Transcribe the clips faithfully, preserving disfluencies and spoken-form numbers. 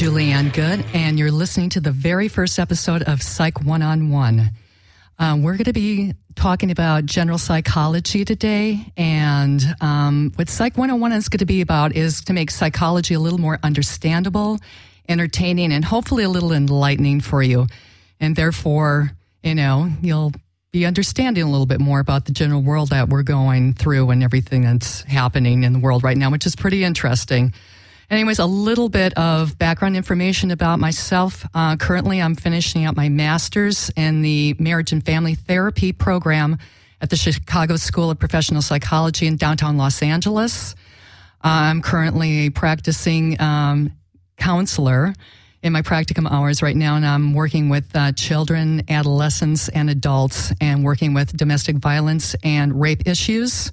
Julianne Good, and you're listening to the very first episode of Psych One-on-One. Um, we're going to be talking about general psychology today, and um, what Psych One-on-One is going to be about is to make psychology a little more understandable, entertaining, and hopefully a little enlightening for you. And therefore, you know, you'll be understanding a little bit more about the general world that we're going through and everything that's happening in the world right now, which is pretty interesting. Anyways, a little bit of background information about myself. Uh, currently, I'm finishing up my master's in the Marriage and Family Therapy program at the Chicago School of Professional Psychology in downtown Los Angeles. Uh, I'm currently a practicing um, counselor in my practicum hours right now, and I'm working with uh, children, adolescents, and adults, and working with domestic violence and rape issues.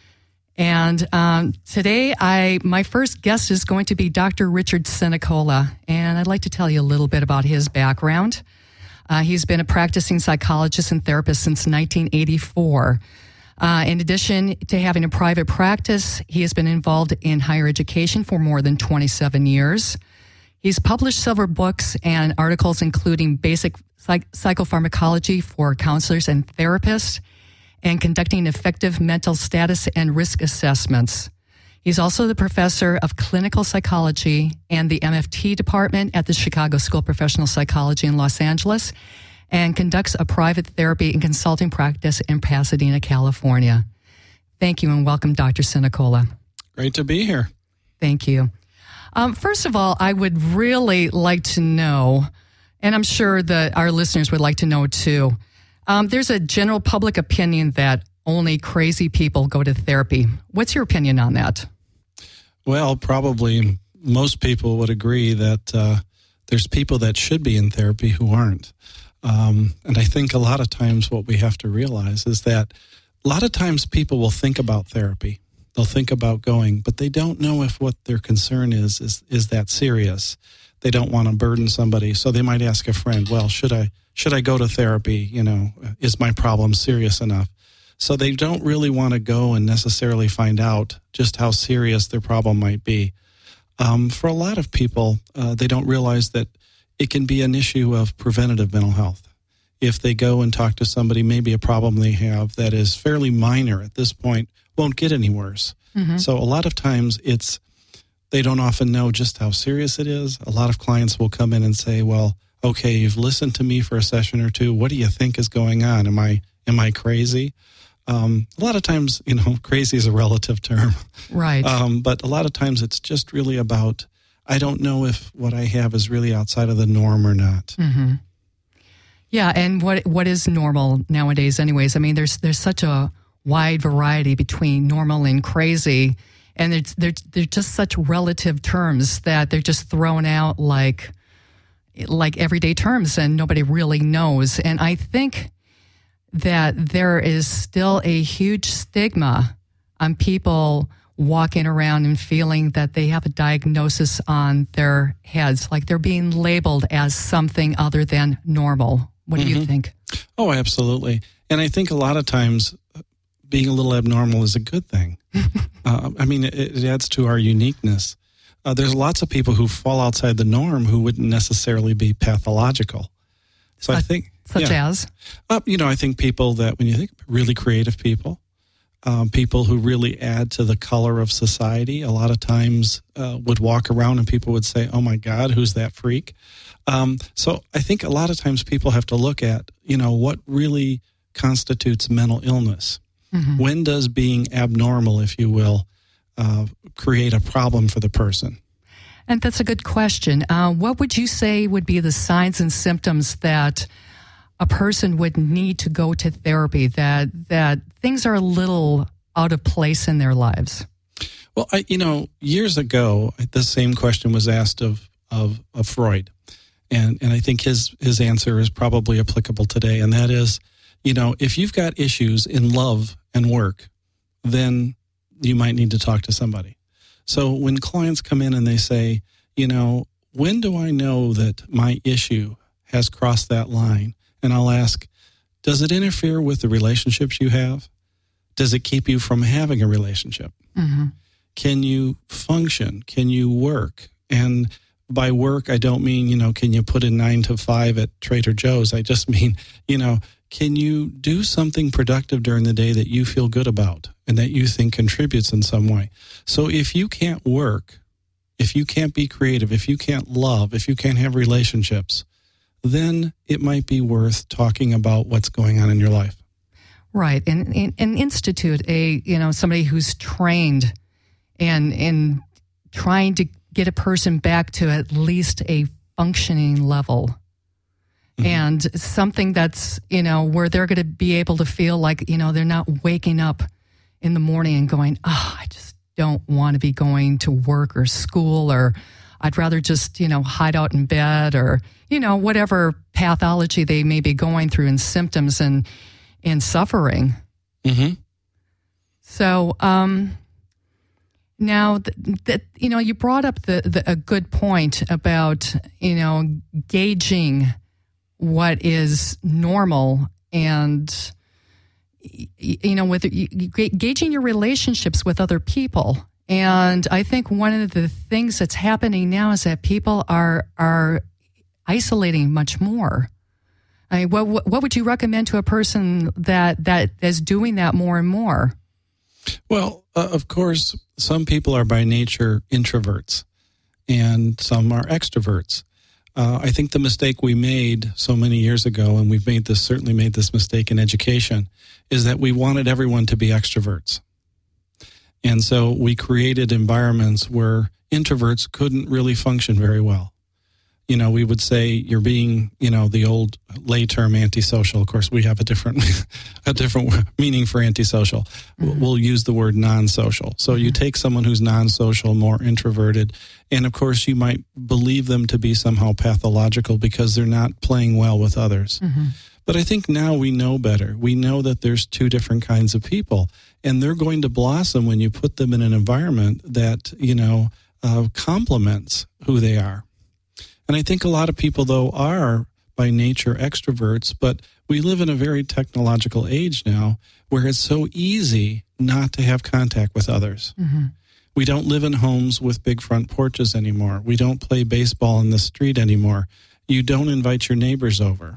And um, today, I my first guest is going to be Doctor Richard Sinicola, and I'd like to tell you a little bit about his background. Uh, he's been a practicing psychologist and therapist since nineteen eighty-four. Uh, in addition to having a private practice, he has been involved in higher education for more than twenty-seven years. He's published several books and articles, including Basic Psych- Psychopharmacology for Counselors and Therapists, and Conducting Effective Mental Status and Risk Assessments. He's also the professor of clinical psychology and the M F T department at the Chicago School of Professional Psychology in Los Angeles, and conducts a private therapy and consulting practice in Pasadena, California. Thank you, and welcome, Doctor Sinicola. Great to be here. Thank you. Um, first of all, I would really like to know, and I'm sure that our listeners would like to know too, Um, there's a general public opinion that only crazy people go to therapy. What's your opinion on that? Well, probably most people would agree that uh, there's people that should be in therapy who aren't. Um, and I think a lot of times what we have to realize is that a lot of times people will think about therapy. They'll think about going, but they don't know if what their concern is is, is that serious. They don't want to burden somebody. So they might ask a friend, well, should I should I go to therapy? You know, is my problem serious enough? So they don't really want to go and necessarily find out just how serious their problem might be. Um, for a lot of people, uh, they don't realize that it can be an issue of preventative mental health. If they go and talk to somebody, maybe a problem they have that is fairly minor at this point won't get any worse. Mm-hmm. So a lot of times it's they don't often know just how serious it is. A lot of clients will come in and say, well, okay, you've listened to me for a session or two. What do you think is going on? Am I am I crazy? Um, a lot of times, you know, crazy is a relative term. Right. Um, but a lot of times it's just really about, I don't know if what I have is really outside of the norm or not. Mm-hmm. Yeah, and what what is normal nowadays anyways? I mean, there's there's such a wide variety between normal and crazy, and it's, they're, they're just such relative terms that they're just thrown out like... like everyday terms, and nobody really knows. And I think that there is still a huge stigma on people walking around and feeling that they have a diagnosis on their heads, like they're being labeled as something other than normal. What do mm-hmm. you think? Oh, absolutely. And I think a lot of times being a little abnormal is a good thing. uh, I mean, it, it adds to our uniqueness. Uh, there's lots of people who fall outside the norm who wouldn't necessarily be pathological. So such, I think... Such yeah. as? Uh, you know, I think people that, when you think really creative people, um, people who really add to the color of society, a lot of times uh, would walk around and people would say, oh my God, who's that freak? Um, so I think a lot of times people have to look at, you know, what really constitutes mental illness. Mm-hmm. When does being abnormal, if you will, Uh, create a problem for the person? And that's a good question. Uh, what would you say would be the signs and symptoms that a person would need to go to therapy, that that things are a little out of place in their lives? Well, I, you know, years ago, the same question was asked of, of, of Freud. And, and I think his, his answer is probably applicable today. And that is, you know, if you've got issues in love and work, then you might need to talk to somebody. So when clients come in and they say, you know, when do I know that my issue has crossed that line? And I'll ask, does it interfere with the relationships you have? Does it keep you from having a relationship? Mm-hmm. Can you function? Can you work? And by work, I don't mean, you know, can you put in nine to five at Trader Joe's? I just mean, you know, can you do something productive during the day that you feel good about and that you think contributes in some way? So if you can't work, if you can't be creative, if you can't love, if you can't have relationships, then it might be worth talking about what's going on in your life. Right. And, and, and institute a, you know, somebody who's trained and, and trying to get a person back to at least a functioning level. Mm-hmm. And something that's, you know, where they're going to be able to feel like, you know, they're not waking up in the morning and going, oh, I just don't want to be going to work or school, or I'd rather just, you know, hide out in bed, or, you know, whatever pathology they may be going through and symptoms and, and suffering. Mm-hmm. So, um, now that, that, you know, you brought up the, the, a good point about, you know, gauging what is normal and, you know, with gauging your relationships with other people. And I think one of the things that's happening now is that people are are isolating much more. I mean, what what would you recommend to a person that that is doing that more and more? Well, uh, of course, some people are by nature introverts, and some are extroverts. Uh, I think the mistake we made so many years ago, and we've made this certainly made this mistake in education, is that we wanted everyone to be extroverts. And so we created environments where introverts couldn't really function very well. You know, we would say you're being, you know, the old lay term antisocial. Of course, we have a different a different meaning for antisocial. Mm-hmm. We'll use the word non-social. So you take someone who's non-social, more introverted, and of course you might believe them to be somehow pathological because they're not playing well with others. Mm-hmm. But I think now we know better. We know that there's two different kinds of people, and they're going to blossom when you put them in an environment that, you know, uh, complements who they are. And I think a lot of people, though, are by nature extroverts, but we live in a very technological age now where it's so easy not to have contact with others. Mm-hmm. We don't live in homes with big front porches anymore. We don't play baseball in the street anymore. You don't invite your neighbors over.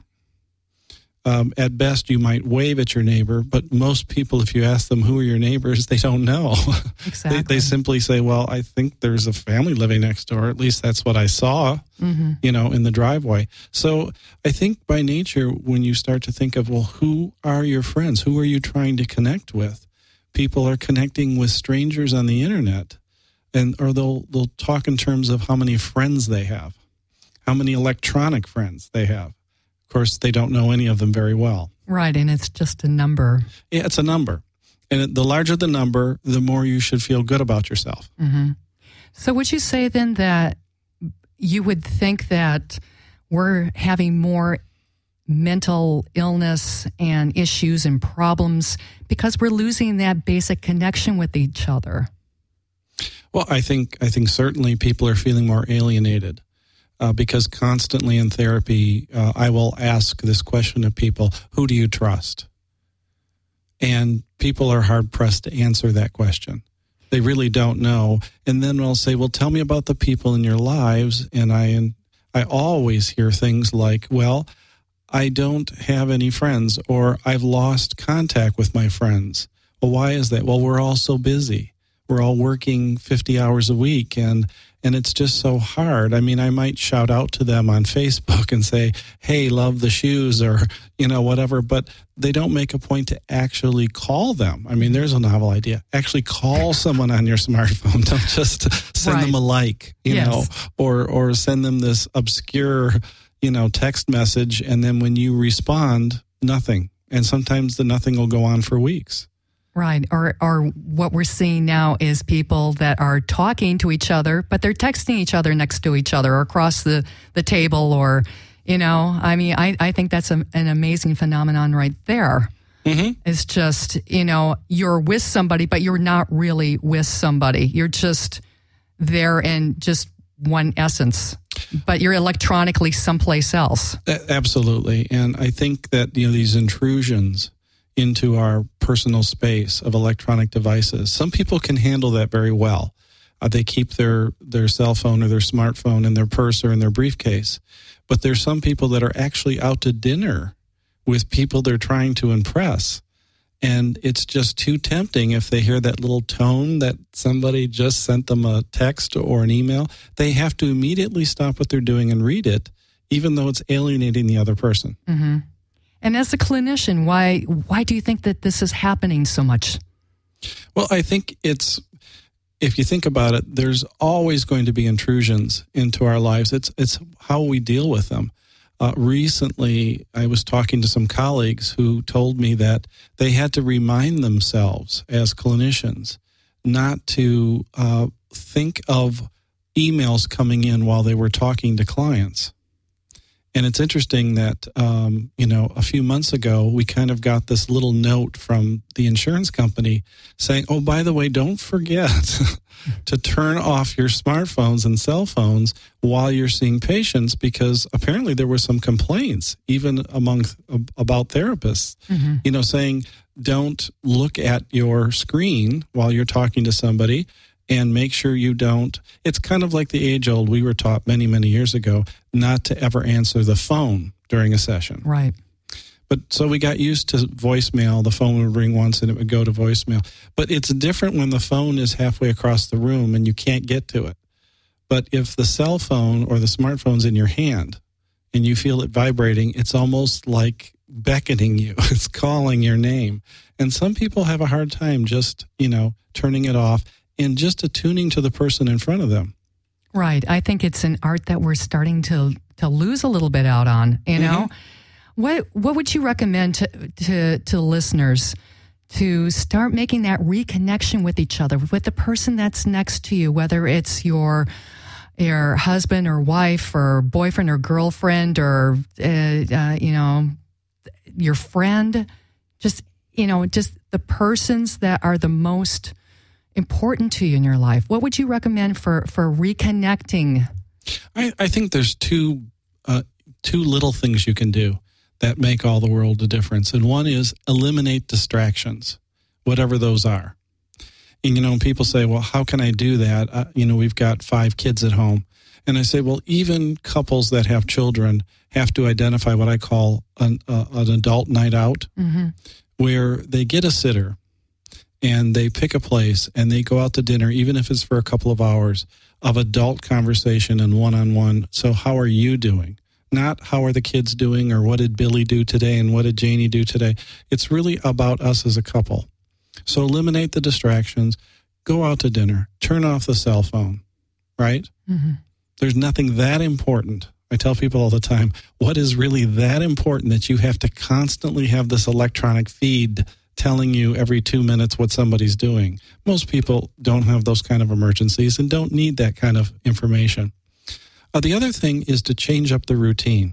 Um, at best, you might wave at your neighbor, but most people, if you ask them who are your neighbors, they don't know. Exactly. they, they simply say, well, I think there's a family living next door. At least that's what I saw, mm-hmm. you know, in the driveway. So I think by nature, when you start to think of, well, who are your friends? Who are you trying to connect with? People are connecting with strangers on the internet, and or they'll they'll talk in terms of how many friends they have, how many electronic friends they have. Of course, they don't know any of them very well. Right, and it's just a number. Yeah, it's a number. And the larger the number, the more you should feel good about yourself. Mm-hmm. So would you say then that you would think that we're having more mental illness and issues and problems because we're losing that basic connection with each other? Well, I think I think certainly people are feeling more alienated. Uh, because constantly in therapy, uh, I will ask this question of people, who do you trust? And people are hard-pressed to answer that question. They really don't know. And then I'll say, well, tell me about the people in your lives. And I, and I always hear things like, well, I don't have any friends, or I've lost contact with my friends. Well, why is that? Well, we're all so busy. We're all working fifty hours a week, and And it's just so hard. I mean, I might shout out to them on Facebook and say, hey, love the shoes, or, you know, whatever, but they don't make a point to actually call them. I mean, there's a novel idea. Actually call someone on your smartphone. Don't just send right. them a like, you yes. know, or, or send them this obscure, you know, text message. And then when you respond, nothing. And sometimes the nothing will go on for weeks. Right. Or or what we're seeing now is people that are talking to each other, but they're texting each other next to each other or across the, the table, or, you know, I mean, I, I think that's a, an amazing phenomenon right there. Mm-hmm. It's just, you know, you're with somebody, but you're not really with somebody. You're just there in just one essence, but you're electronically someplace else. Absolutely. And I think that, you know, these intrusions into our personal space of electronic devices, some people can handle that very well. Uh, they keep their, their cell phone or their smartphone in their purse or in their briefcase. But there's some people that are actually out to dinner with people they're trying to impress. And it's just too tempting if they hear that little tone that somebody just sent them a text or an email. They have to immediately stop what they're doing and read it, even though it's alienating the other person. Mm-hmm. And as a clinician, why why do you think that this is happening so much? Well, I think it's, if you think about it, there's always going to be intrusions into our lives. It's it's how we deal with them. Uh, recently, I was talking to some colleagues who told me that they had to remind themselves as clinicians not to uh, think of emails coming in while they were talking to clients. And it's interesting that, um, you know, a few months ago, we kind of got this little note from the insurance company saying, oh, by the way, don't forget to turn off your smartphones and cell phones while you're seeing patients, because apparently there were some complaints, even among about therapists, mm-hmm. you know, saying don't look at your screen while you're talking to somebody. And make sure you don't, it's kind of like the age old, we were taught many, many years ago, not to ever answer the phone during a session. Right. But so we got used to voicemail. The phone would ring once and it would go to voicemail. But it's different when the phone is halfway across the room and you can't get to it. But if the cell phone or the smartphone's in your hand and you feel it vibrating, it's almost like beckoning you. It's calling your name. And some people have a hard time just, you know, turning it off and just attuning to the person in front of them. Right. I think it's an art that we're starting to to lose a little bit out on, you know? Mm-hmm. What what would you recommend to, to, to listeners to start making that reconnection with each other, with the person that's next to you, whether it's your your husband or wife or boyfriend or girlfriend or, uh, uh, you know, your friend, just, you know, just the persons that are the most important to you in your life? What would you recommend for, for reconnecting? I, I think there's two uh, two little things you can do that make all the world a difference. And one is eliminate distractions, whatever those are. And, you know, people say, well, how can I do that? Uh, you know, we've got five kids at home. And I say, well, even couples that have children have to identify what I call an, uh, an adult night out, mm-hmm. where they get a sitter and they pick a place and they go out to dinner, even if it's for a couple of hours, of adult conversation and one-on-one. So how are you doing? Not how are the kids doing or what did Billy do today and what did Janie do today? It's really about us as a couple. So eliminate the distractions, go out to dinner, turn off the cell phone, right? Mm-hmm. There's nothing that important. I tell people all the time, what is really that important that you have to constantly have this electronic feed telling you every two minutes what somebody's doing? Most people don't have those kind of emergencies and don't need that kind of information. Uh, the other thing is to change up the routine.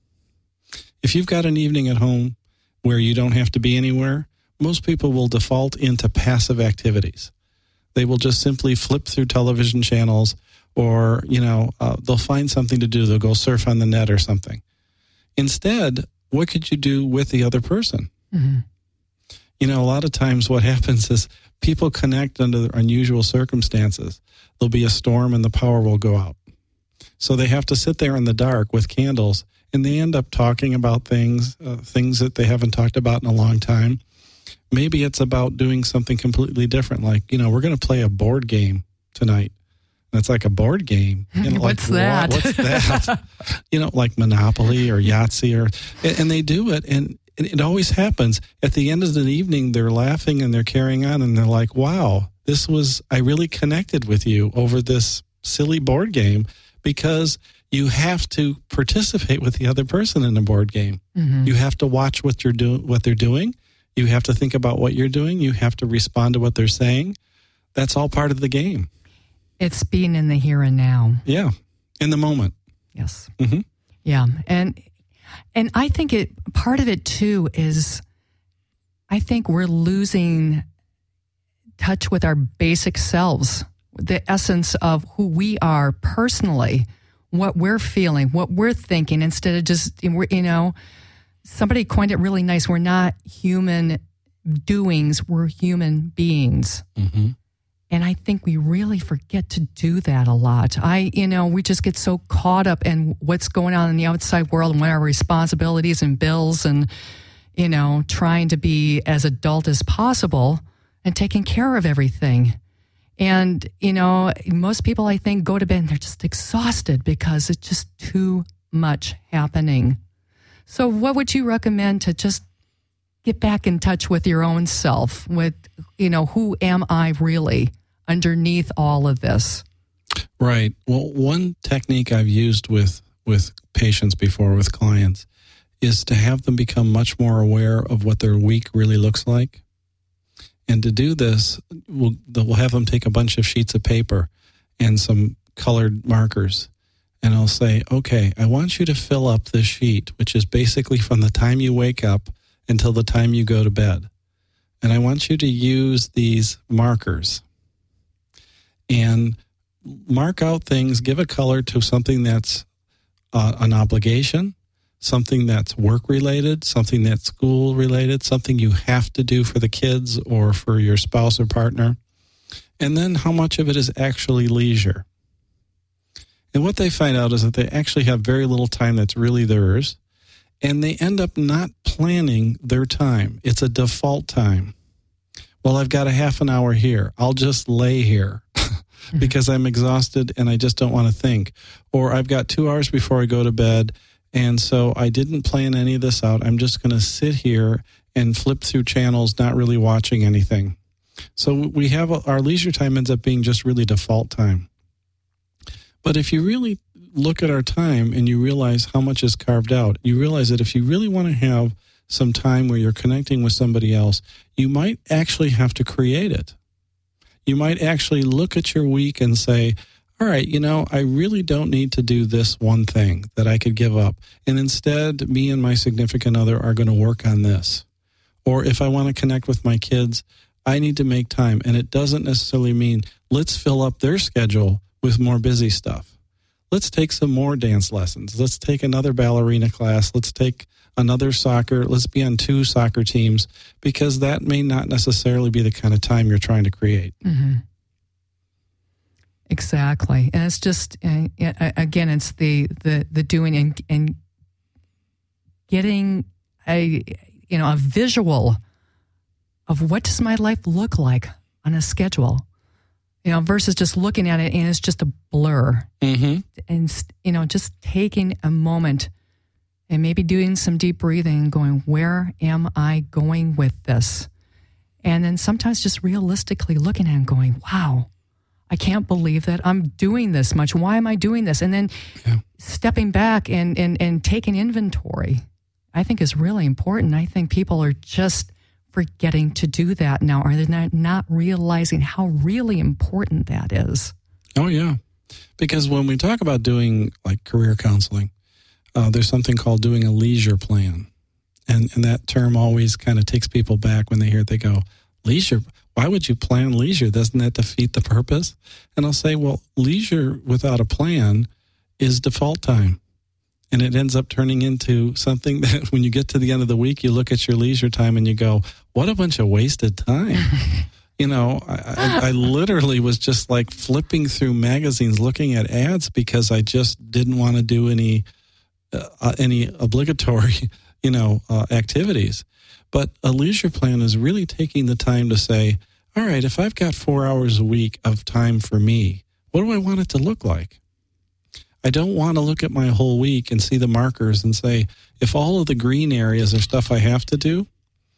If you've got an evening at home where you don't have to be anywhere, most people will default into passive activities. They will just simply flip through television channels or, you know, uh, they'll find something to do. They'll go surf on the net or something. Instead, what could you do with the other person? Mm-hmm. You know, a lot of times what happens is people connect under unusual circumstances. There'll be a storm and the power will go out. So they have to sit there in the dark with candles, and they end up talking about things, uh, things that they haven't talked about in a long time. Maybe it's about doing something completely different, like, you know, we're going to play a board game tonight. And it's like a board game. You know, what's like, that? What, what's that? You know, like Monopoly or Yahtzee, or and they do it, and it always happens. At the end of the evening, they're laughing and they're carrying on, and they're like, wow, this was, I really connected with you over this silly board game, because you have to participate with the other person in the board game. Mm-hmm. You have to watch what you're doing, what they're doing. You have to think about what you're doing. You have to respond to what they're saying. That's all part of the game. It's being in the here and now. Yeah, in the moment. Yes. Mm-hmm. Yeah, and and I think it part of it too is, I think we're losing touch with our basic selves, the essence of who we are personally, what we're feeling, what we're thinking, instead of just, you know, somebody coined it really nice. We're not human doings, we're human beings. Mm-hmm. And I think we really forget to do that a lot. I, you know, we just get so caught up in what's going on in the outside world and what our responsibilities and bills and, you know, trying to be as adult as possible and taking care of everything. And, you know, most people, I think, go to bed and they're just exhausted because it's just too much happening. So what would you recommend to just get back in touch with your own self, with, you know, who am I really underneath all of this? Right. Well, one technique I've used with, with patients before, with clients, is to have them become much more aware of what their week really looks like. And to do this, we'll, we'll have them take a bunch of sheets of paper and some colored markers. And I'll say, okay, I want you to fill up this sheet, which is basically from the time you wake up until the time you go to bed. And I want you to use these markers and mark out things, give a color to something that's uh, an obligation, something that's work-related, something that's school-related, something you have to do for the kids or for your spouse or partner, and then how much of it is actually leisure. And what they find out is that they actually have very little time that's really theirs, and they end up not planning their time. It's a default time. Well, I've got a half an hour here. I'll just lay here because I'm exhausted and I just don't want to think. Or I've got two hours before I go to bed, and so I didn't plan any of this out. I'm just going to sit here and flip through channels, not really watching anything. So we have a, our leisure time ends up being just really default time. But if you really look at our time and you realize how much is carved out, you realize that if you really want to have some time where you're connecting with somebody else, you might actually have to create it. You might actually look at your week and say, all right, you know, I really don't need to do this one thing that I could give up. And instead, me and my significant other are going to work on this. Or if I want to connect with my kids, I need to make time. And it doesn't necessarily mean let's fill up their schedule with more busy stuff. Let's take some more dance lessons. Let's take another ballerina class. Let's take another soccer. Let's be on two soccer teams, because that may not necessarily be the kind of time you're trying to create. Mm-hmm. Exactly. And it's just, uh, again, it's the, the, the doing and, and getting a, you know, a visual of what does my life look like on a schedule, you know, versus just looking at it and it's just a blur. Mm-hmm. And, you know, just taking a moment and maybe doing some deep breathing and going, where am I going with this? And then sometimes just realistically looking at it and going, wow, I can't believe that I'm doing this much. Why am I doing this? And then yeah. stepping back and, and, and taking inventory, I think is really important. I think people are just forgetting to do that now. Are they not, not realizing how really important that is? Oh, yeah. Because when we talk about doing like career counseling, uh, there's something called doing a leisure plan. And, and that term always kind of takes people back when they hear it. They go, leisure? Why would you plan leisure? Doesn't that defeat the purpose? And I'll say, well, leisure without a plan is default time. And it ends up turning into something that when you get to the end of the week, you look at your leisure time and you go, what a bunch of wasted time. You know, I, I, I literally was just like flipping through magazines, looking at ads because I just didn't want to do any, uh, any obligatory, you know, uh, activities. But a leisure plan is really taking the time to say, all right, if I've got four hours a week of time for me, what do I want it to look like? I don't want to look at my whole week and see the markers and say, if all of the green areas are stuff I have to do,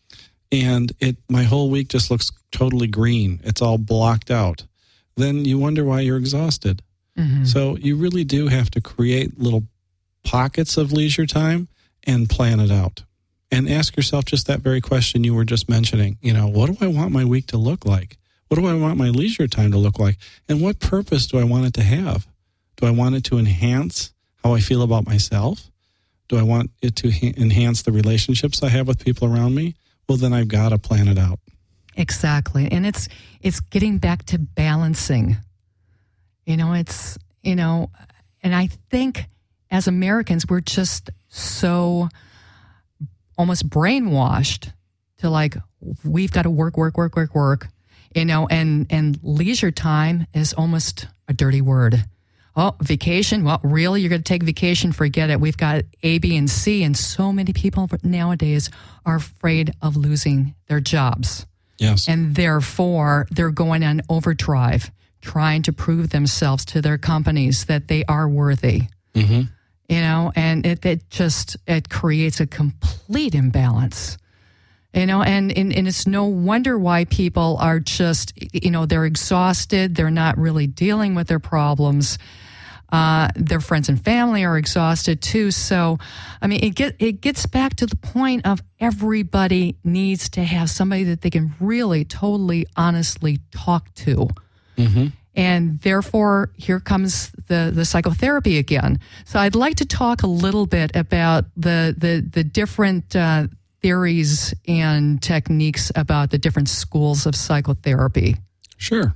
and it my whole week just looks totally green, it's all blocked out, then you wonder why you're exhausted. Mm-hmm. So you really do have to create little pockets of leisure time and plan it out. And ask yourself just that very question you were just mentioning. You know, what do I want my week to look like? What do I want my leisure time to look like? And what purpose do I want it to have? Do I want it to enhance how I feel about myself? Do I want it to ha- enhance the relationships I have with people around me? Well, then I've got to plan it out. Exactly. And it's it's getting back to balancing. You know, it's, you know, and I think as Americans, we're just so almost brainwashed to like, we've got to work, work, work, work, work. You know, and, and leisure time is almost a dirty word. Oh, vacation? Well, really? You're going to take vacation? Forget it. We've got A, B, and C, and so many people nowadays are afraid of losing their jobs. Yes. And therefore, they're going on overdrive, trying to prove themselves to their companies that they are worthy. Mm-hmm. You know, and it, it just, it creates a complete imbalance. You know, and, and, and it's no wonder why people are just, you know, they're exhausted. They're not really dealing with their problems. Uh, their friends and family are exhausted too. So, I mean, it get it gets back to the point of everybody needs to have somebody that they can really, totally, honestly talk to. Mm-hmm. And therefore, here comes the, the psychotherapy again. So I'd like to talk a little bit about the the, the different uh, theories and techniques about the different schools of psychotherapy. Sure.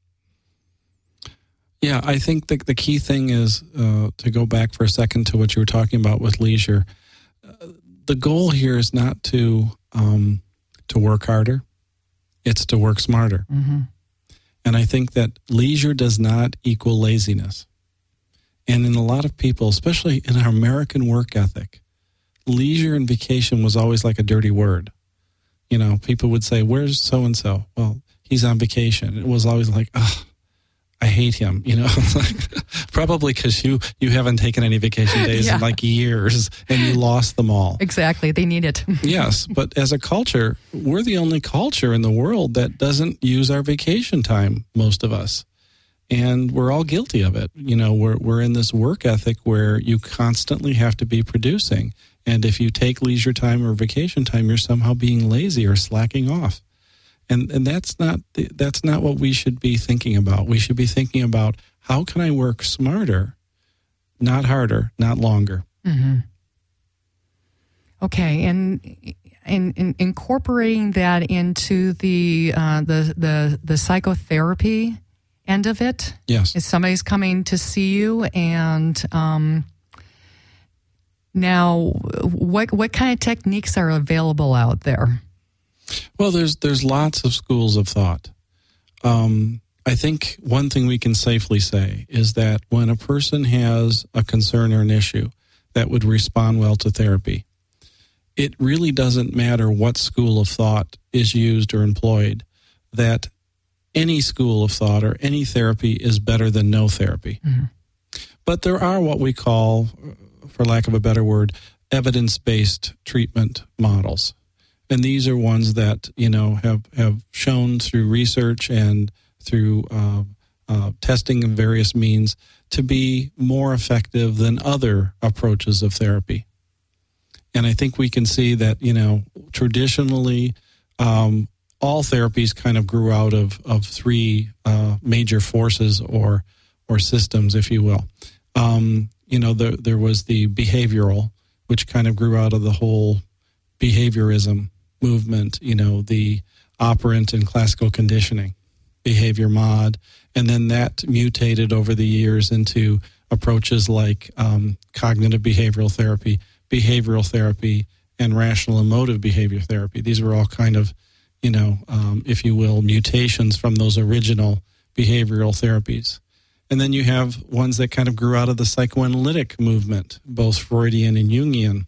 Yeah, I think the, the key thing is uh, to go back for a second to what you were talking about with leisure. Uh, the goal here is not to um, to work harder; it's to work smarter. Mm-hmm. And I think that leisure does not equal laziness. And in a lot of people, especially in our American work ethic, leisure and vacation was always like a dirty word. You know, people would say, "Where's so and so?" Well, he's on vacation. It was always like, "Ugh, I hate him," you know, probably because you, you haven't taken any vacation days yeah. in like years and you lost them all. Exactly. They need it. Yes. But as a culture, we're the only culture in the world that doesn't use our vacation time, most of us. And we're all guilty of it. You know, we're, we're in this work ethic where you constantly have to be producing. And if you take leisure time or vacation time, you're somehow being lazy or slacking off. And and that's not that's not what we should be thinking about. We should be thinking about, how can I work smarter, not harder, not longer. Mm-hmm. Okay, and in, in incorporating that into the uh, the the the psychotherapy end of it. Yes, if somebody's coming to see you, and um, now what what kind of techniques are available out there? Well, there's there's lots of schools of thought. Um, I think one thing we can safely say is that when a person has a concern or an issue that would respond well to therapy, it really doesn't matter what school of thought is used or employed, that any school of thought or any therapy is better than no therapy. Mm-hmm. But there are what we call, for lack of a better word, evidence-based treatment models. And these are ones that, you know, have, have shown through research and through uh, uh, testing of various means to be more effective than other approaches of therapy. And I think we can see that, you know, traditionally, um, all therapies kind of grew out of, of three uh, major forces or or systems, if you will. Um, you know, there, there was the behavioral, which kind of grew out of the whole behaviorism movement, you know, the operant and classical conditioning, behavior mod, and then that mutated over the years into approaches like um, cognitive behavioral therapy, behavioral therapy, and rational emotive behavior therapy. These were all kind of, you know, um, if you will, mutations from those original behavioral therapies. And then you have ones that kind of grew out of the psychoanalytic movement, both Freudian and Jungian.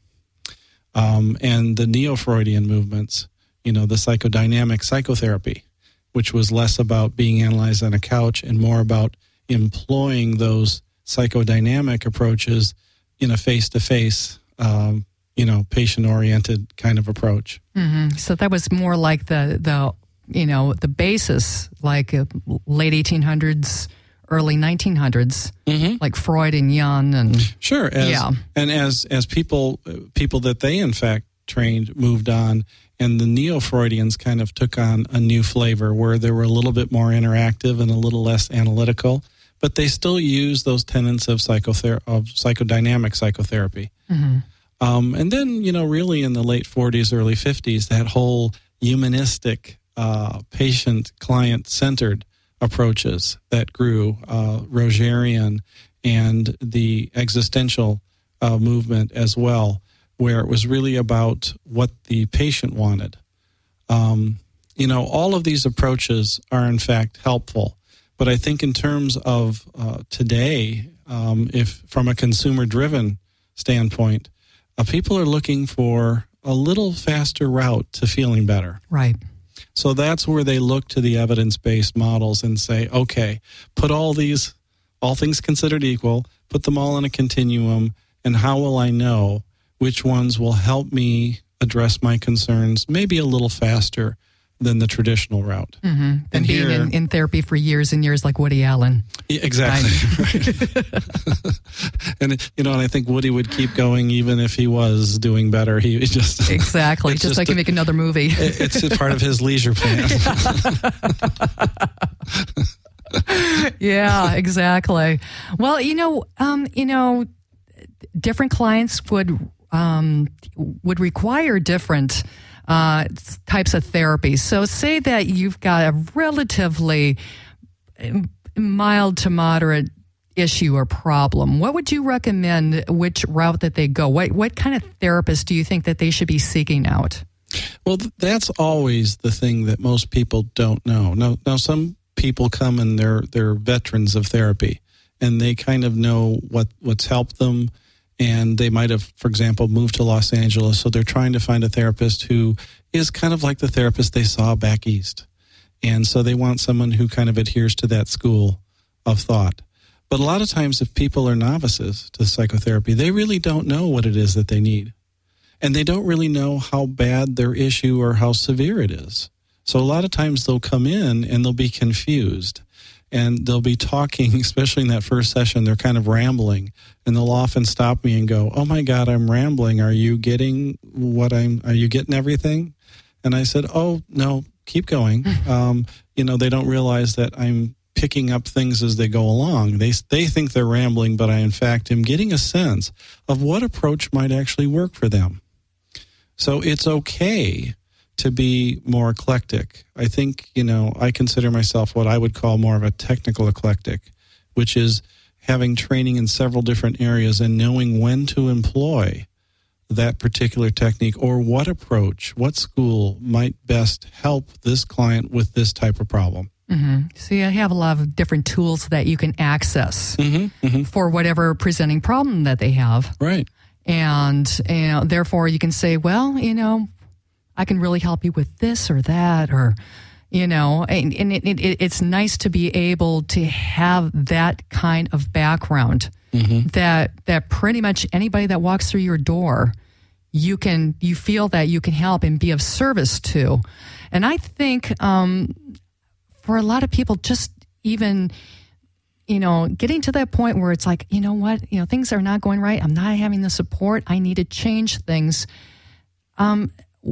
Um, and the neo-Freudian movements, you know, the psychodynamic psychotherapy, which was less about being analyzed on a couch and more about employing those psychodynamic approaches in a face-to-face, um, you know, patient-oriented kind of approach. Mm-hmm. So that was more like the, the you know, the basis, like uh, late eighteen hundreds, early nineteen hundreds, mm-hmm. like Freud and Jung, and sure, as, yeah, and as as people people that they in fact trained moved on, and the neo-Freudians kind of took on a new flavor where they were a little bit more interactive and a little less analytical, but they still use those tenets of psychother- of psychodynamic psychotherapy. Mm-hmm. Um, and then, you know, really in the late forties, early fifties, that whole humanistic, uh, patient, client-centered approaches that grew, uh, Rogerian and the existential uh, movement as well, where it was really about what the patient wanted. Um, You know, all of these approaches are in fact helpful. But I think in terms of uh, today, um, if from a consumer-driven standpoint, uh, people are looking for a little faster route to feeling better. Right. So that's where they look to the evidence-based models and say, okay, put all these, all things considered equal, put them all in a continuum, and how will I know which ones will help me address my concerns maybe a little faster than the traditional route. Mm-hmm. And, and being here, in, in therapy for years and years like Woody Allen. Yeah, exactly. Right. And, you know, and I think Woody would keep going even if he was doing better. He just... Exactly. Just, just like he make another movie. It's a part of his leisure plan. Yeah, exactly. Well, you know, um, you know, different clients would um, would require different Uh, types of therapy. So say that you've got a relatively mild to moderate issue or problem. What would you recommend, which route that they go? What what kind of therapist do you think that they should be seeking out? Well, that's always the thing that most people don't know. Now, now some people come and they're, they're veterans of therapy, and they kind of know what, what's helped them. And they might have, for example, moved to Los Angeles, so they're trying to find a therapist who is kind of like the therapist they saw back east. And so they want someone who kind of adheres to that school of thought. But a lot of times if people are novices to psychotherapy, they really don't know what it is that they need. And they don't really know how bad their issue or how severe it is. So a lot of times they'll come in and they'll be confused. And they'll be talking, especially in that first session, they're kind of rambling. And they'll often stop me and go, oh my God, I'm rambling. Are you getting what I'm, are you getting everything? And I said, oh, no, keep going. Um, you know, they don't realize that I'm picking up things as they go along. They they think they're rambling, but I, in fact, am getting a sense of what approach might actually work for them. So it's okay to be more eclectic. I think, you know, I consider myself what I would call more of a technical eclectic, which is having training in several different areas and knowing when to employ that particular technique or what approach, what school might best help this client with this type of problem. Mm-hmm. So you have a lot of different tools that you can access mm-hmm, mm-hmm. for whatever presenting problem that they have. Right. And, you know, therefore you can say, well, you know, I can really help you with this or that, or, you know, and, and it, it, it's nice to be able to have that kind of background mm-hmm. that that pretty much anybody that walks through your door, you can you feel that you can help and be of service to. And I think um, for a lot of people, just even, you know, getting to that point where it's like, you know what, you know, things are not going right. I'm not having the support. I need to change things. Um,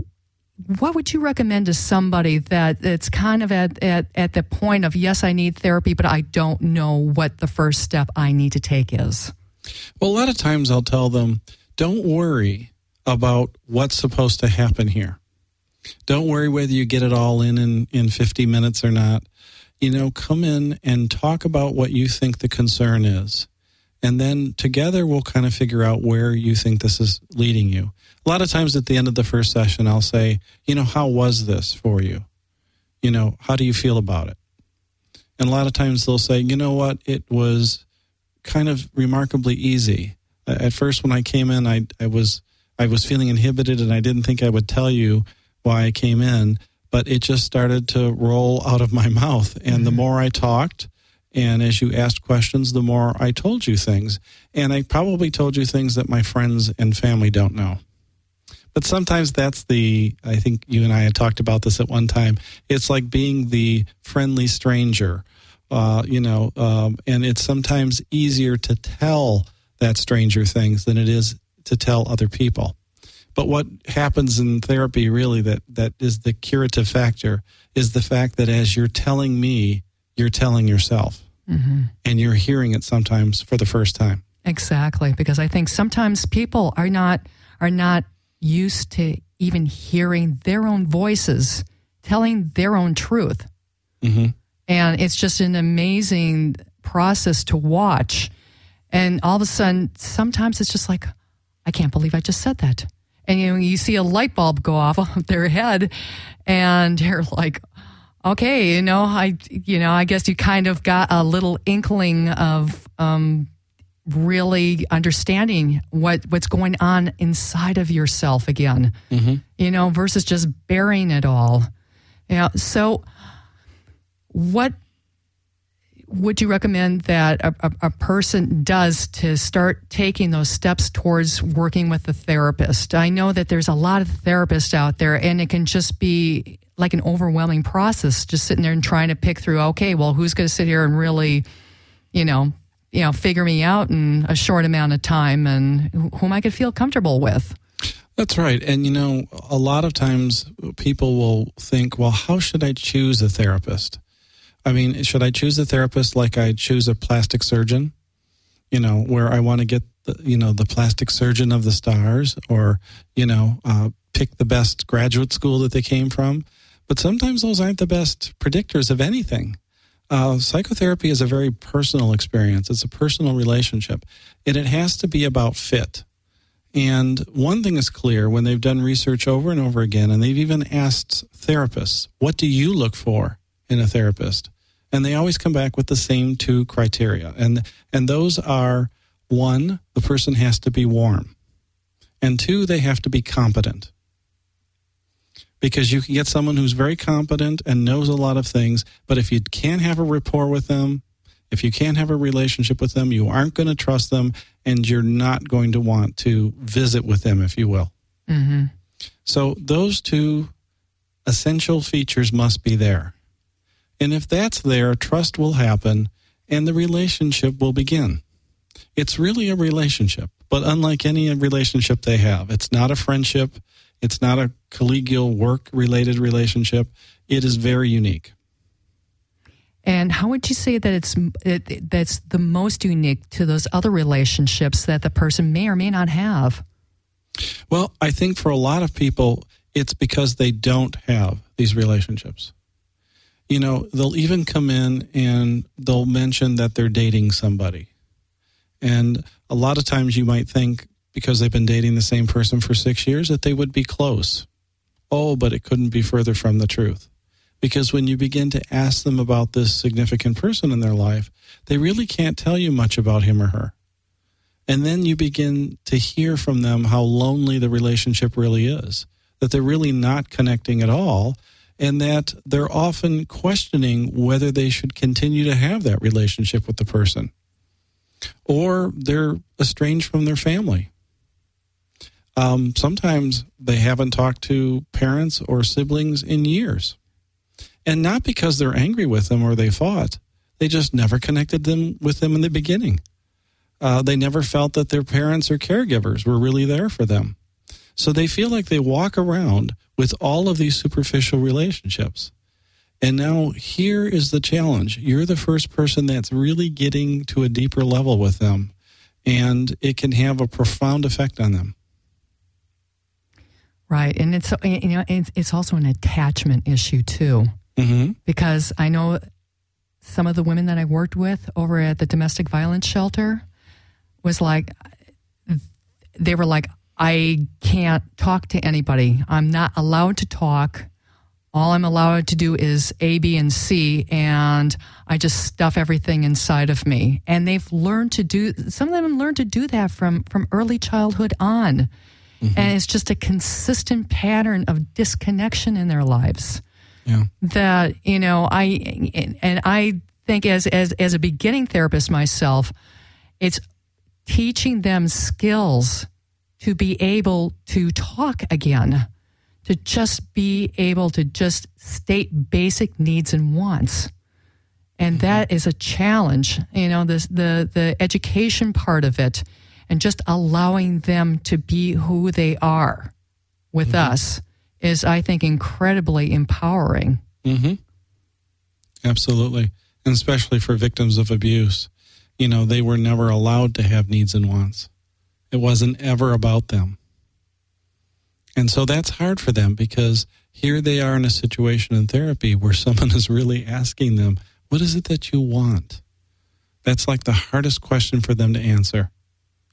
What would you recommend to somebody that it's kind of at, at, at the point of, yes, I need therapy, but I don't know what the first step I need to take is? Well, a lot of times I'll tell them, don't worry about what's supposed to happen here. Don't worry whether you get it all in, in in fifty minutes or not. You know, come in and talk about what you think the concern is. And then together we'll kind of figure out where you think this is leading you. A lot of times at the end of the first session, I'll say, you know, how was this for you? You know, how do you feel about it? And a lot of times they'll say, you know what, it was kind of remarkably easy. At first when I came in, I, I was I was feeling inhibited and I didn't think I would tell you why I came in, but it just started to roll out of my mouth. And mm-hmm. the more I talked, and as you asked questions, the more I told you things. And I probably told you things that my friends and family don't know. But sometimes that's the, I think you and I had talked about this at one time, it's like being the friendly stranger, uh, you know, um, and it's sometimes easier to tell that stranger things than it is to tell other people. But what happens in therapy really that, that is the curative factor is the fact that as you're telling me, you're telling yourself. Mm-hmm. And you're hearing it sometimes for the first time. Exactly, because I think sometimes people are not are not used to even hearing their own voices, telling their own truth. Mm-hmm. And it's just an amazing process to watch. And all of a sudden, sometimes it's just like, I can't believe I just said that. and you know, you see a light bulb go off of their head, and you're like, okay, you know, I, you know, I guess you kind of got a little inkling of um, really understanding what, what's going on inside of yourself again, mm-hmm. you know, versus just burying it all. Yeah. So, what would you recommend that a, a, a person does to start taking those steps towards working with a therapist? I know that there's a lot of therapists out there, and it can just be like an overwhelming process, just sitting there and trying to pick through, okay, well, who's going to sit here and really, you know, you know, figure me out in a short amount of time, and whom I could feel comfortable with. That's right. And, you know, a lot of times people will think, well, how should I choose a therapist? I mean, should I choose a therapist like I choose a plastic surgeon, you know, where I want to get, the, you know, the plastic surgeon of the stars, or, you know, uh, pick the best graduate school that they came from? But sometimes those aren't the best predictors of anything. Uh, psychotherapy is a very personal experience. It's a personal relationship, and it has to be about fit. And one thing is clear when they've done research over and over again, and they've even asked therapists, what do you look for in a therapist? And they always come back with the same two criteria. And, and those are, one, the person has to be warm. And two, they have to be competent. Because you can get someone who's very competent and knows a lot of things, but if you can't have a rapport with them, if you can't have a relationship with them, you aren't going to trust them, and you're not going to want to visit with them, if you will. Mm-hmm. So those two essential features must be there. And if that's there, trust will happen, and the relationship will begin. It's really a relationship, but unlike any relationship they have, it's not a friendship. It's not a collegial work-related relationship. It is very unique. And how would you say that it's it, that's the most unique to those other relationships that the person may or may not have? Well, I think for a lot of people, it's because they don't have these relationships. You know, they'll even come in and they'll mention that they're dating somebody. And a lot of times you might think, because they've been dating the same person for six years, that they would be close. Oh, but it couldn't be further from the truth. Because when you begin to ask them about this significant person in their life, they really can't tell you much about him or her. And then you begin to hear from them how lonely the relationship really is, that they're really not connecting at all, and that they're often questioning whether they should continue to have that relationship with the person. Or they're estranged from their family. Um, sometimes they haven't talked to parents or siblings in years. And not because they're angry with them or they fought. They just never connected them with them in the beginning. Uh, they never felt that their parents or caregivers were really there for them. So they feel like they walk around with all of these superficial relationships. And now here is the challenge. You're the first person that's really getting to a deeper level with them. And it can have a profound effect on them. Right, and it's you know it's, it's also an attachment issue too, mm-hmm. because I know some of the women that I worked with over at the domestic violence shelter was like, they were like, I can't talk to anybody. I'm not allowed to talk. All I'm allowed to do is A, B, and C, and I just stuff everything inside of me. And they've learned to do. Some of them learned to do that from from early childhood on. Mm-hmm. And it's just a consistent pattern of disconnection in their lives. Yeah. That, you know, I, and I think as, as, as a beginning therapist myself, it's teaching them skills to be able to talk again, to just be able to just state basic needs and wants. And mm-hmm. that is a challenge, you know, this, the, the education part of it. And just allowing them to be who they are with mm-hmm. us is, I think, incredibly empowering. Mm-hmm. Absolutely. And especially for victims of abuse. You know, they were never allowed to have needs and wants. It wasn't ever about them. And so that's hard for them, because here they are in a situation in therapy where someone is really asking them, what is it that you want? That's like the hardest question for them to answer.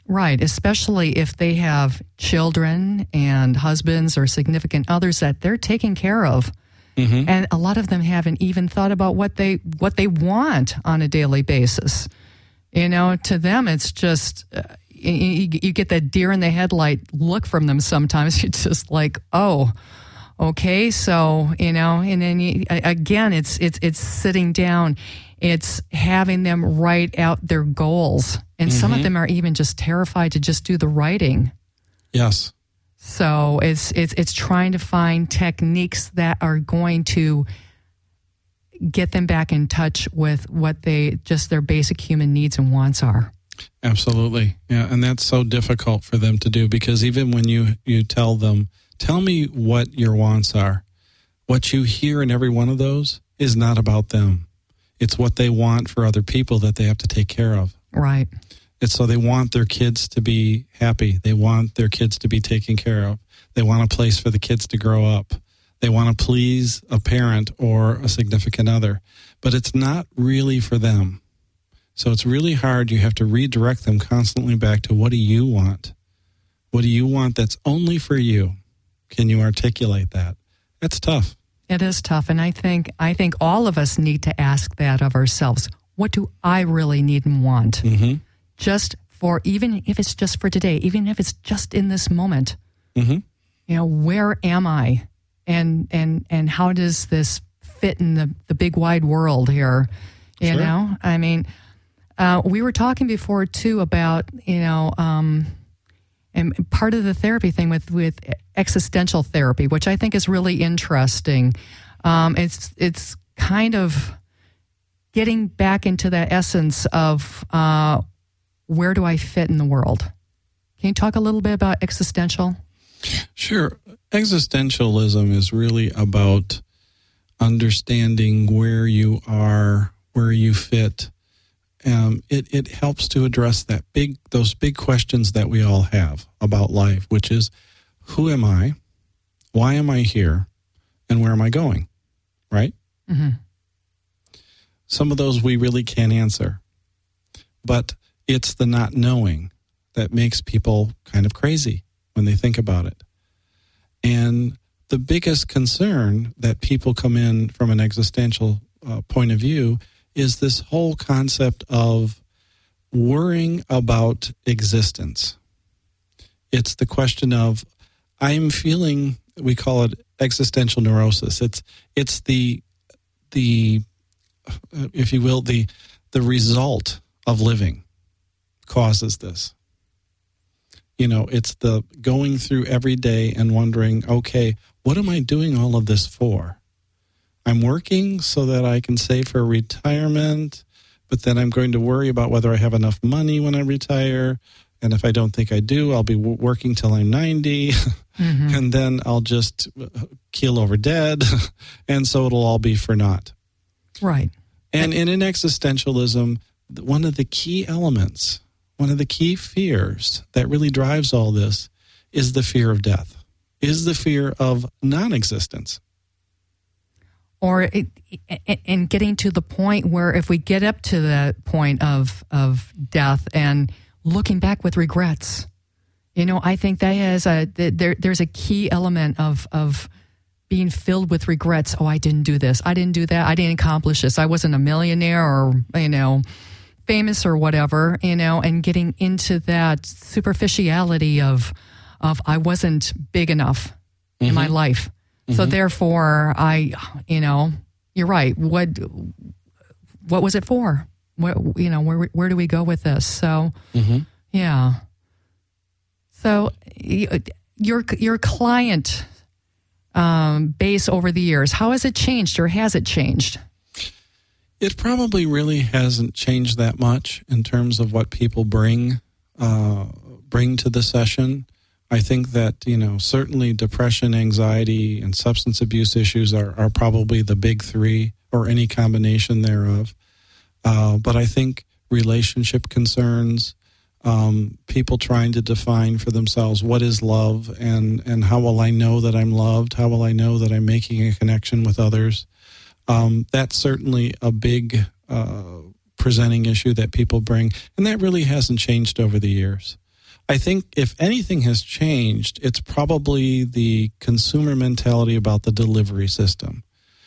Right, especially if they have children and husbands or significant others that they're taking care of. Mm-hmm. And a lot of them haven't even thought about what they what they want on a daily basis. You know, to them, it's just, uh, you, you get that deer in the headlight look from them sometimes. It's just like, oh, okay, so, you know, and then you, again, it's it's it's sitting down. It's having them write out their goals. And mm-hmm. some of them are even just terrified to just do the writing. Yes. So it's it's it's trying to find techniques that are going to get them back in touch with what they just their basic human needs and wants are. Absolutely. Yeah, and that's so difficult for them to do, because even when you, you tell them, tell me what your wants are, what you hear in every one of those is not about them. It's what they want for other people that they have to take care of. Right. It's so they want their kids to be happy. They want their kids to be taken care of. They want a place for the kids to grow up. They want to please a parent or a significant other. But it's not really for them. So it's really hard. You have to redirect them constantly back to, what do you want? What do you want that's only for you? Can you articulate that? That's tough. It is tough. And I think I think all of us need to ask that of ourselves. What do I really need and want? Mm-hmm. Just for, even if it's just for today, even if it's just in this moment, mm-hmm. you know, where am I? And and and how does this fit in the, the big wide world here? You sure. know, I mean, uh, we were talking before too about, you know, um, and part of the therapy thing with, with existential therapy, which I think is really interesting. Um, it's it's kind of getting back into that essence of uh, where do I fit in the world? Can you talk a little bit about existential? Sure. Existentialism is really about understanding where you are, where you fit. Um, it, it helps to address that big, those big questions that we all have about life, which is, who am I? Why am I here? And where am I going? Right? Mm-hmm. Some of those we really can't answer. But it's the not knowing that makes people kind of crazy when they think about it. And the biggest concern that people come in from an existential uh, point of view is this whole concept of worrying about existence. It's the question of, I'm feeling, we call it existential neurosis. It's it's the the uh, if you will, the the result of living causes this. You know, it's the going through every day and wondering, okay, what am I doing all of this for? I'm working so that I can save for retirement, but then I'm going to worry about whether I have enough money when I retire. And if I don't think I do, I'll be w- working till I'm ninety. Mm-hmm. And then I'll just keel over dead. And so it'll all be for naught. Right. And in an existentialism, one of the key elements, one of the key fears that really drives all this is the fear of death, is the fear of non-existence. Or it, and getting to the point where if we get up to the point of of death and looking back with regrets, you know, I think that has a there. There's a key element of of being filled with regrets. Oh, I didn't do this. I didn't do that. I didn't accomplish this. I wasn't a millionaire or, you know, famous or whatever. You know, and getting into that superficiality of of I wasn't big enough mm-hmm. in my life. Mm-hmm. So therefore, I, you know, you're right. What, what was it for? What, you know, where, where do we go with this? So, mm-hmm. yeah. So your your client um, base over the years, how has it changed, or has it changed? It probably really hasn't changed that much in terms of what people bring uh, bring to the session. I think that, you know, certainly depression, anxiety, and substance abuse issues are, are probably the big three, or any combination thereof. Uh, but I think relationship concerns, um, people trying to define for themselves what is love, and, and how will I know that I'm loved? How will I know that I'm making a connection with others? Um, that's certainly a big uh, presenting issue that people bring, and that really hasn't changed over the years. I think if anything has changed, it's probably the consumer mentality about the delivery system.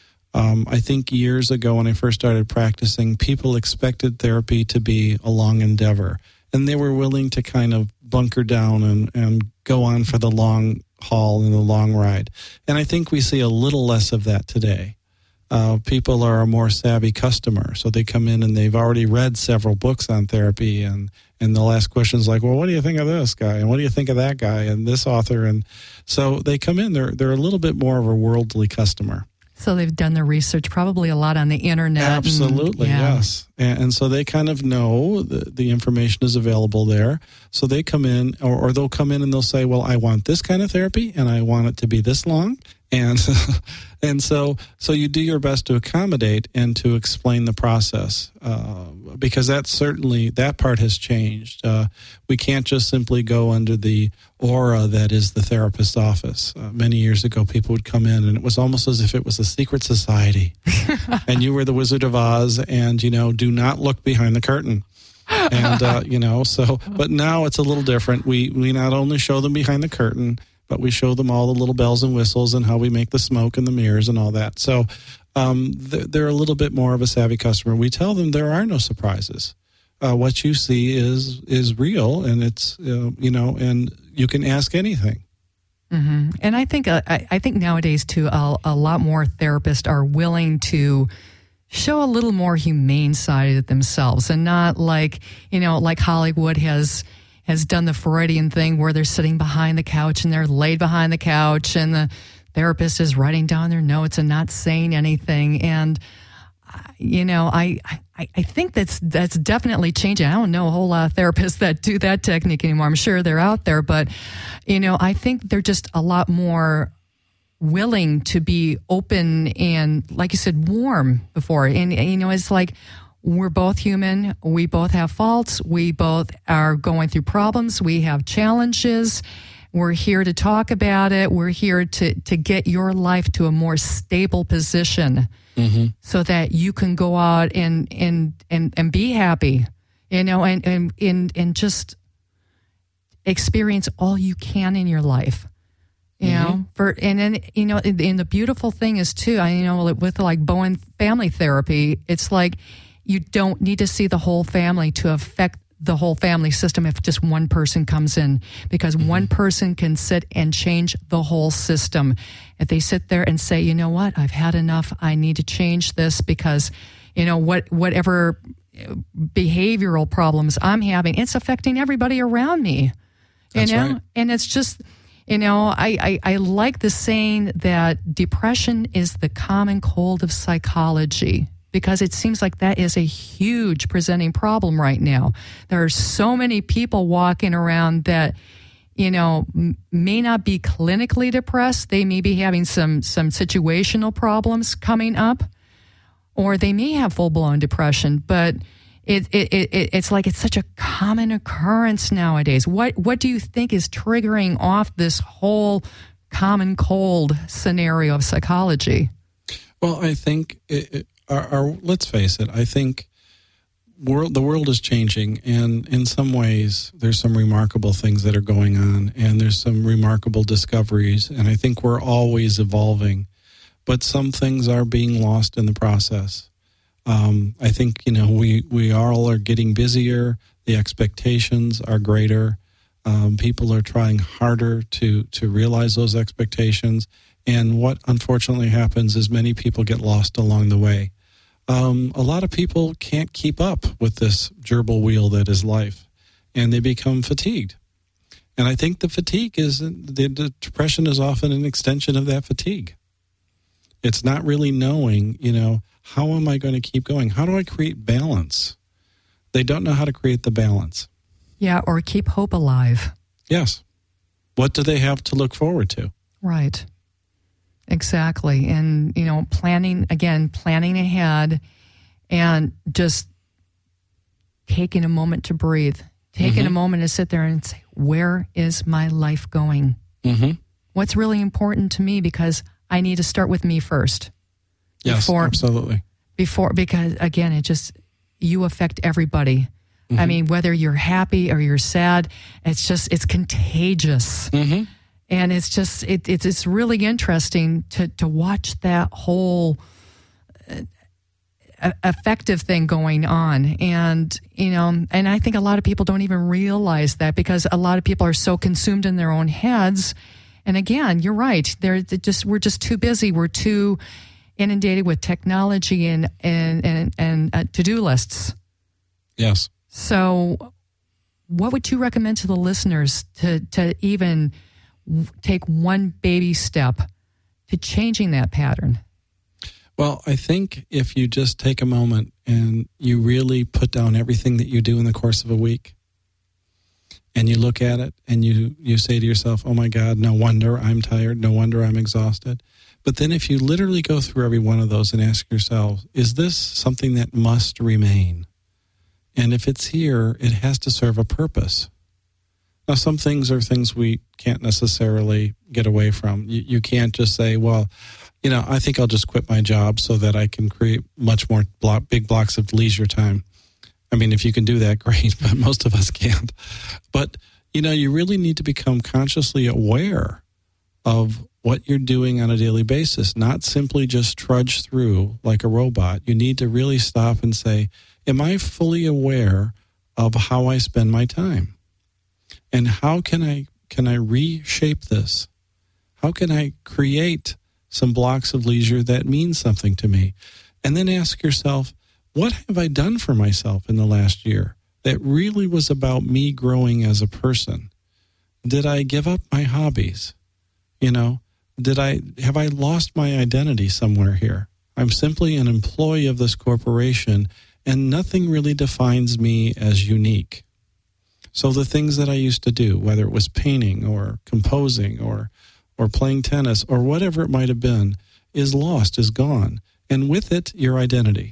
Um, I think years ago when I first started practicing, people expected therapy to be a long endeavor, and they were willing to kind of bunker down and, and go on for the long haul and the long ride. And I think we see a little less of that today. Uh, people are a more savvy customer, so they come in and they've already read several books on therapy, and, and they'll ask questions like, well, what do you think of this guy? And what do you think of that guy and this author? And so they come in, they're, they're a little bit more of a worldly customer. So they've done their research probably a lot on the internet. Absolutely, and, yeah. yes. And, and so they kind of know the, the information is available there. So they come in, or, or they'll come in and they'll say, well, I want this kind of therapy and I want it to be this long. And and so so you do your best to accommodate and to explain the process, uh, because that certainly, that part has changed. Uh, we can't just simply go under the aura that is the therapist's office. Uh, many years ago, people would come in and it was almost as if it was a secret society. And you were the Wizard of Oz and, you know, do not look behind the curtain. And, uh, you know, so, but now it's a little different. We, we not only show them behind the curtain, but we show them all the little bells and whistles and how we make the smoke and the mirrors and all that. So um, they're, they're a little bit more of a savvy customer. We tell them there are no surprises. Uh, what you see is is real, and it's uh, you know, and you can ask anything. Mm-hmm. And I think uh, I, I think nowadays too, a, a lot more therapists are willing to show a little more humane side of themselves, and not like you know, like Hollywood has. has done the Freudian thing where they're sitting behind the couch and they're laid behind the couch and the therapist is writing down their notes and not saying anything. And, you know, I, I, I think that's that's definitely changing. I don't know a whole lot of therapists that do that technique anymore. I'm sure they're out there, but, you know, I think they're just a lot more willing to be open and, like you said, warm before. And, you know, it's like, we're both human. We both have faults. We both are going through problems. We have challenges. We're here to talk about it. We're here to, to get your life to a more stable position, mm-hmm. so that you can go out and, and, and, and be happy, you know, and, and, and, and just experience all you can in your life. You mm-hmm. know, for and then you know, and, and the beautiful thing is too, I you know, with like Bowen family therapy, it's like, you don't need to see the whole family to affect the whole family system if just one person comes in, because mm-hmm. one person can sit and change the whole system. If they sit there and say, you know what, I've had enough, I need to change this because, you know, what whatever behavioral problems I'm having, it's affecting everybody around me. That's you know, right. And it's just, you know, I, I, I like the saying that depression is the common cold of psychology, because it seems like that is a huge presenting problem right now. There are so many people walking around that, you know, m- may not be clinically depressed. They may be having some some situational problems coming up, or they may have full-blown depression. But it, it, it it's like it's such a common occurrence nowadays. What what do you think is triggering off this whole common cold scenario of psychology? Well, I think it, it Our, our, let's face it, I think world, the world is changing, and in some ways there's some remarkable things that are going on, and there's some remarkable discoveries, and I think we're always evolving, but some things are being lost in the process. Um, I think, you know, we, we all are getting busier, the expectations are greater, um, people are trying harder to, to realize those expectations, and what unfortunately happens is many people get lost along the way. Um, a lot of people can't keep up with this gerbil wheel that is life, and they become fatigued. And I think the fatigue is, the, the depression is often an extension of that fatigue. It's not really knowing, you know, how am I going to keep going? How do I create balance? They don't know how to create the balance. Yeah, or keep hope alive. Yes. What do they have to look forward to? Right. Exactly. And, you know, planning, again, planning ahead and just taking a moment to breathe, taking mm-hmm. a moment to sit there and say, where is my life going? Mm-hmm. What's really important to me? Because I need to start with me first. Yes, before, absolutely. Before, because again, it just, you affect everybody. Mm-hmm. I mean, whether you're happy or you're sad, it's just, it's contagious. Mm-hmm. And it's just, it, it's it's really interesting to, to watch that whole uh, effective thing going on. And, you know, and I think a lot of people don't even realize that, because a lot of people are so consumed in their own heads. And again, you're right. They're, they're just, we're just too busy. We're too inundated with technology and, and, and, and uh, to-do lists. Yes. So what would you recommend to the listeners to, to even take one baby step to changing that pattern? Well, I think if you just take a moment and you really put down everything that you do in the course of a week, and you look at it and you, you say to yourself, oh my God, no wonder I'm tired, no wonder I'm exhausted. But then if you literally go through every one of those and ask yourself, is this something that must remain? And if it's here, it has to serve a purpose. Now, some things are things we can't necessarily get away from. You, you can't just say, well, you know, I think I'll just quit my job so that I can create much more block, big blocks of leisure time. I mean, if you can do that, great, but most of us can't. But, you know, you really need to become consciously aware of what you're doing on a daily basis, not simply just trudge through like a robot. You need to really stop and say, am I fully aware of how I spend my time? And how can I can I reshape this? How can I create some blocks of leisure that mean something to me? And then ask yourself, what have I done for myself in the last year that really was about me growing as a person? Did I give up my hobbies? You know, did I have I lost my identity somewhere here? I'm simply an employee of this corporation, and nothing really defines me as unique. So the things that I used to do, whether it was painting or composing or or playing tennis or whatever it might have been, is lost, is gone. And with it, your identity.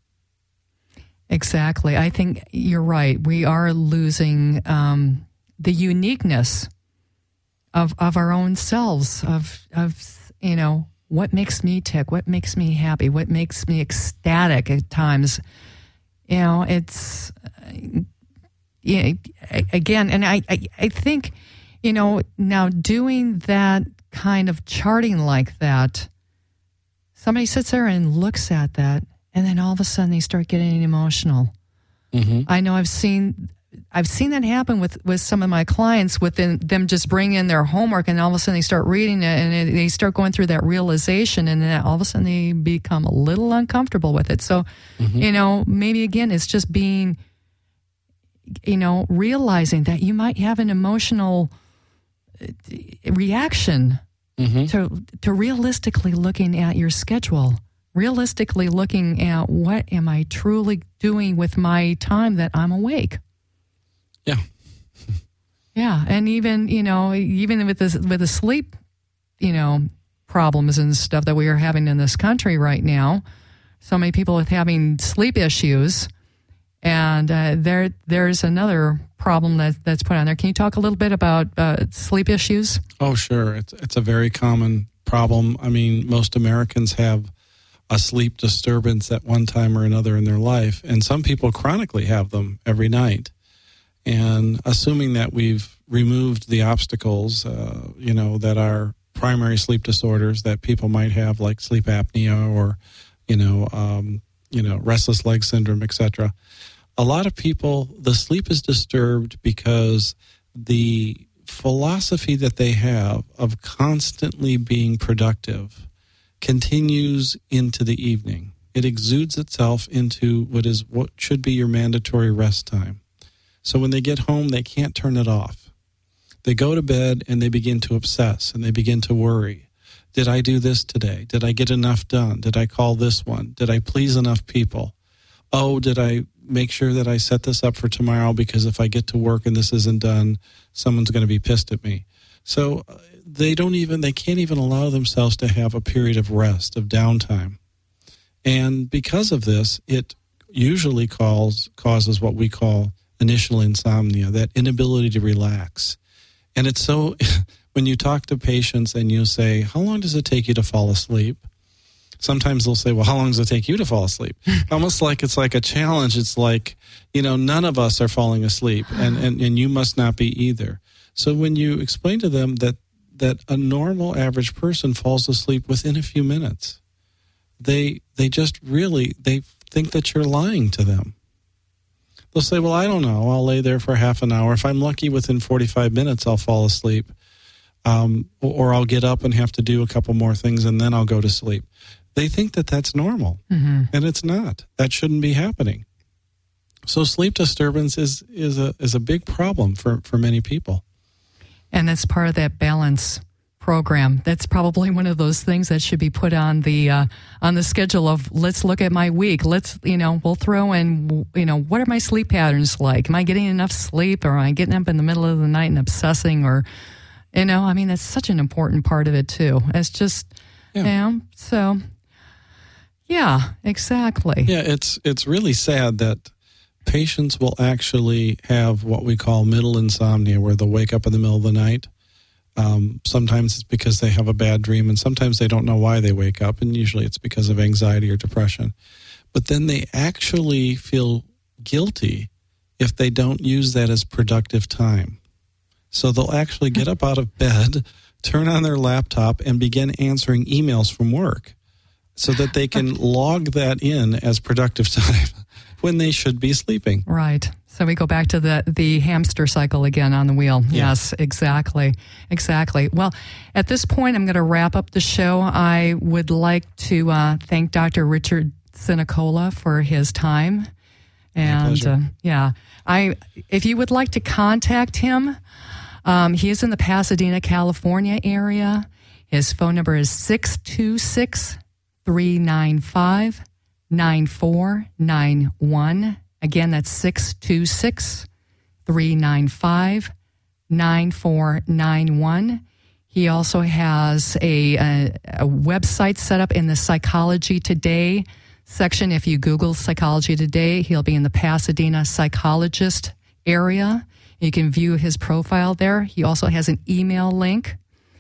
Exactly. I think you're right. We are losing um, the uniqueness of of our own selves, of, of, you know, what makes me tick, what makes me happy, what makes me ecstatic at times. You know, it's... Uh, Yeah, again, and I, I, I think, you know, now doing that kind of charting like that, somebody sits there and looks at that, and then all of a sudden they start getting emotional. Mm-hmm. I know I've seen I've seen that happen with, with some of my clients, with them just bring in their homework, and all of a sudden they start reading it, and they start going through that realization, and then all of a sudden they become a little uncomfortable with it. So, mm-hmm. you know, maybe again, it's just being... you know, realizing that you might have an emotional reaction mm-hmm. to to realistically looking at your schedule, realistically looking at what am I truly doing with my time that I'm awake. Yeah. Yeah, and even, you know, even with this, with the sleep, you know, problems and stuff that we are having in this country right now, so many people with having sleep issues. And uh, there, there's another problem that, that's put on there. Can you talk a little bit about uh, sleep issues? Oh, sure. It's it's a very common problem. I mean, most Americans have a sleep disturbance at one time or another in their life, and some people chronically have them every night. And assuming that we've removed the obstacles, uh, you know, that are primary sleep disorders that people might have, like sleep apnea or, you know, um, you know, restless leg syndrome, et cetera. A lot of people, the sleep is disturbed because the philosophy that they have of constantly being productive continues into the evening. It exudes itself into what is what should be your mandatory rest time. So when they get home, they can't turn it off. They go to bed and they begin to obsess and they begin to worry. Did I do this today? Did I get enough done? Did I call this one? Did I please enough people? Oh, did I make sure that I set this up for tomorrow, because if I get to work and this isn't done, someone's going to be pissed at me. So they don't even, they can't even allow themselves to have a period of rest, of downtime. And because of this, it usually calls, causes what we call initial insomnia, that inability to relax. And it's so, when you talk to patients and you say, how long does it take you to fall asleep? sometimes they'll say, well, how long does it take you to fall asleep? Almost like it's like a challenge. It's like, you know, none of us are falling asleep, and, and, and you must not be either. So when you explain to them that, that a normal average person falls asleep within a few minutes, they they just really, they think that you're lying to them. They'll say, well, I don't know. I'll lay there for half an hour. If I'm lucky, within forty-five minutes, I'll fall asleep. Um, or I'll get up and have to do a couple more things, and then I'll go to sleep. They think that that's normal, mm-hmm. and it's not. That shouldn't be happening. So sleep disturbance is is a is a big problem for, for many people. And that's part of that balance program. That's probably one of those things that should be put on the uh, on the schedule of, let's look at my week. Let's, you know, we'll throw in, you know, what are my sleep patterns like? Am I getting enough sleep, or am I getting up in the middle of the night and obsessing, or... You know, I mean, that's such an important part of it, too. It's just, yeah. you know, so, yeah, exactly. Yeah, it's it's really sad that patients will actually have what we call middle insomnia, where they'll wake up in the middle of the night. Um, sometimes it's because they have a bad dream, and sometimes they don't know why they wake up, and usually it's because of anxiety or depression. But then they actually feel guilty if they don't use that as productive time. So they'll actually get up out of bed, turn on their laptop, and begin answering emails from work so that they can log that in as productive time when they should be sleeping. Right. So we go back to the, the hamster cycle again on the wheel. Yeah. Yes, exactly. Exactly. Well, at this point, I'm going to wrap up the show. I would like to uh, thank Doctor Richard Sinicola for his time. And uh, yeah, I if you would like to contact him, Um, he is in the Pasadena, California area. His phone number is six two six, three nine five, nine four nine one. Again, that's six two six, three nine five, nine four nine one. He also has a, a, a website set up in the Psychology Today section. If you Google Psychology Today, he'll be in the Pasadena psychologist area. You can view his profile there. He also has an email link.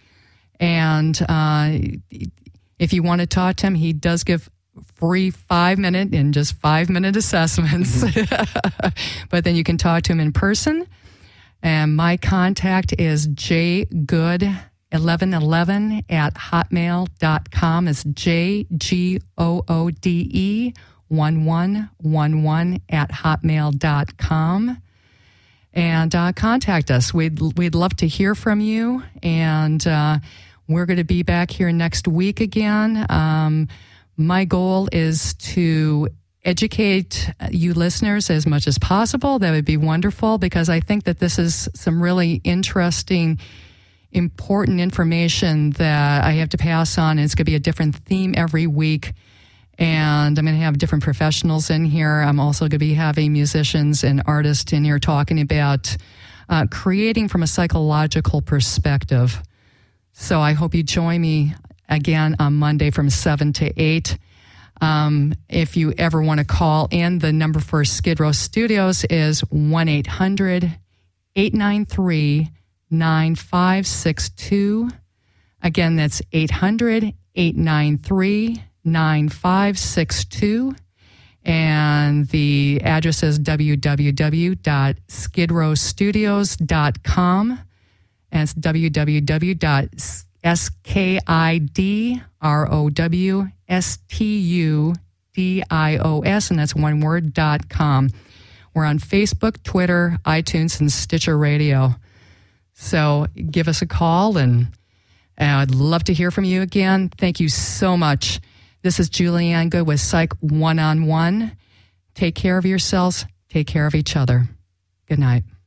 And uh, if you want to talk to him, he does give free five-minute and just five-minute assessments. Mm-hmm. But then you can talk to him in person. And my contact is jgood eleven eleven at hotmail dot com. It's J G O O D E one one one one at hotmail dot com. And uh, contact us. We'd we'd love to hear from you. And uh, we're going to be back here next week again. Um, my goal is to educate you listeners as much as possible. That would be wonderful, because I think that this is some really interesting, important information that I have to pass on. It's going to be a different theme every week. And I'm going to have different professionals in here. I'm also going to be having musicians and artists in here talking about uh, creating from a psychological perspective. So I hope you join me again on Monday from seven to eight. Um, if you ever want to call in, the number for Skid Row Studios is one eight hundred, eight nine three, nine five six two. Again, that's eight hundred, eight nine three, nine five six two. And the address is w w w dot skid row studios dot com. And it's w w w dot skidrow studios, and that's one word, dot com. We're on Facebook, Twitter, iTunes, and Stitcher Radio. So give us a call, and I'd love to hear from you again. Thank you so much. This is Julianne Good with Psych One-on-One. Take care of yourselves. Take care of each other. Good night.